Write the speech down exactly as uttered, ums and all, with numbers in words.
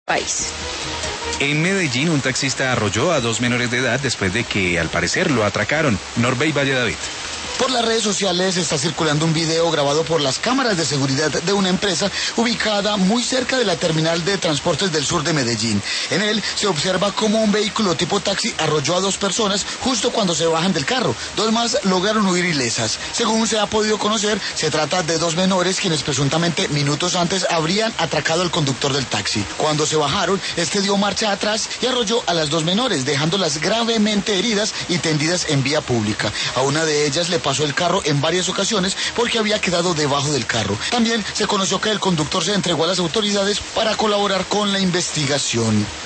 país. En Medellín, un taxista arrolló a dos menores de edad después de que, al parecer, lo atracaron. Norbey Valle David. Por las redes sociales está circulando un video grabado por las cámaras de seguridad de una empresa ubicada muy cerca de la terminal de transportes del sur de Medellín. En él se observa cómo un vehículo tipo taxi arrolló a dos personas justo cuando se bajan del carro. Dos más lograron huir ilesas. Según se ha podido conocer, se trata de dos menores quienes presuntamente minutos antes habrían atracado al conductor del taxi. Cuando se bajaron, este dio marcha atrás y arrolló a las dos menores, dejándolas gravemente heridas y tendidas en vía pública. A una de ellas le pasó el carro en varias ocasiones porque había quedado debajo del carro. También se conoció que el conductor se entregó a las autoridades para colaborar con la investigación.